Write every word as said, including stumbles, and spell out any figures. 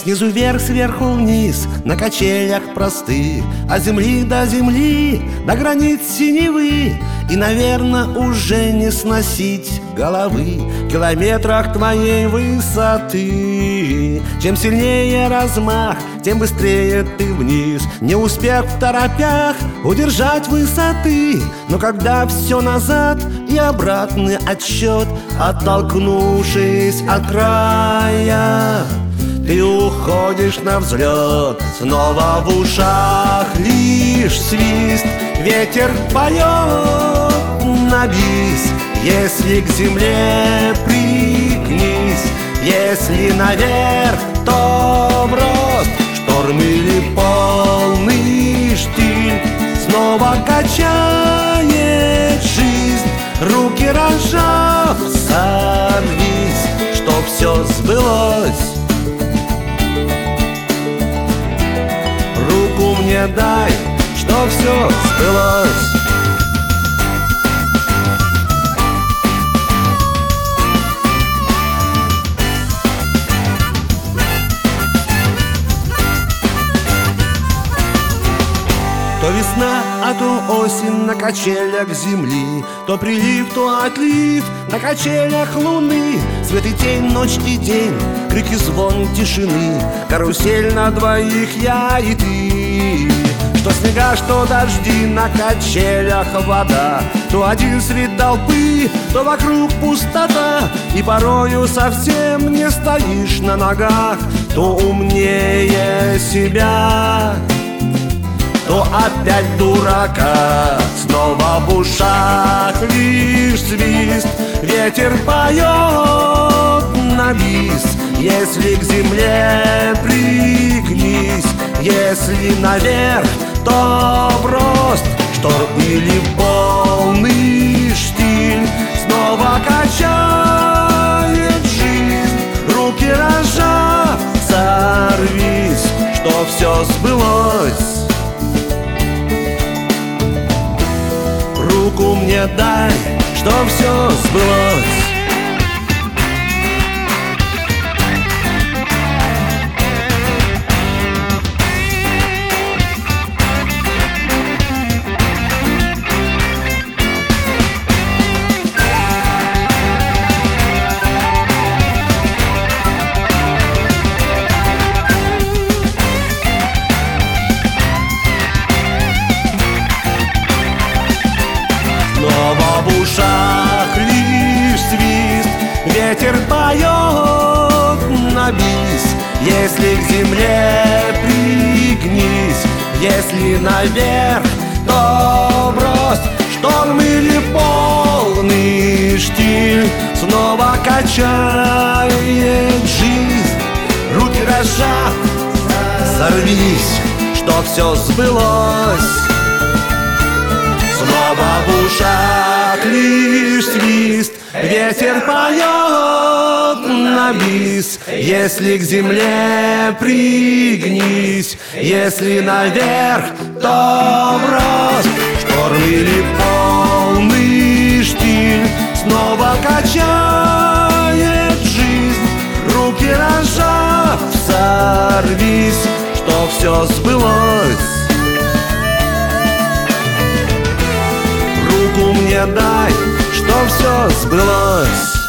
Снизу вверх, сверху вниз, на качелях простых, от земли до земли, до границ синевы. И, наверное, уже не сносить головы в километрах твоей высоты. Чем сильнее размах, тем быстрее ты вниз, не успев в торопях удержать высоты. Но когда все назад и обратный отсчет, оттолкнувшись от края, ты уходишь на взлет. Снова в ушах лишь свист, ветер поет на бис. Если к земле пригнись, если наверх, то в рост. Шторм или полный штиль снова качает жизнь. Руки разжав, сорвись, чтоб все сбылось. Руку мне дай, чтоб все сбылось. То весна, а то осень на качелях земли, то прилив, то отлив на качелях луны. Свет и тень, ночь и день, крик и звон тишины, карусель на двоих, я и ты. Что снега, что дожди, на качелях вода, то один среди толпы, то вокруг пустота. И порою совсем не стоишь на ногах, то умнее себя, то опять дурака. Снова в ушах лишь свист, ветер поет на бис. Если к земле пригнись, если наверх, то в рост. Шторм или полный штиль снова качает жизнь. Руки разжав, сорвись, что все сбылось. Руку мне дай, что все сбылось. Снова в ушах лишь свист, ветер поет на бис. Если к земле пригнись, если наверх, то в рост. Шторм или полный штиль снова качает жизнь. Руки разжав, сорвись, что все сбылось. Снова в ушах лишь свист, ветер поет на бис. Если к земле пригнись, если наверх, то в рост. Шторм или полный штиль снова качает жизнь. Руки разжав, сорвись, что все сбылось. Руку мне дай, что все сбылось.